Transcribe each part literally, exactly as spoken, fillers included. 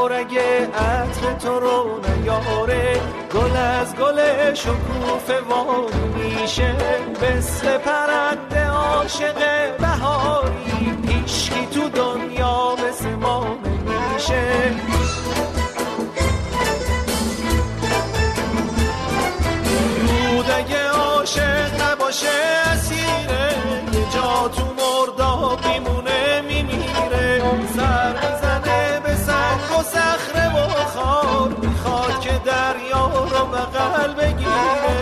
یار اگه عطر تو رو نیاره، گل از گل شکوفه واری میشه، مثل پرنده عاشق بهاری، هیچکی تو دنیا مثل ما نمیشه. رود اگه عاشق نباشه اسیره، یه جا تو مرداب میمونه میمیره، سر میزنه به سنگ و صخره و خار، میخواد که دریا رو بغل بگیره.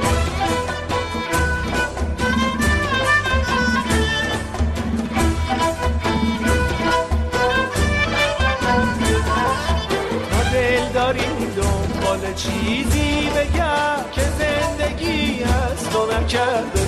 تا دل داریم دنبال چیزی بگم که زندگی از تو نکرده،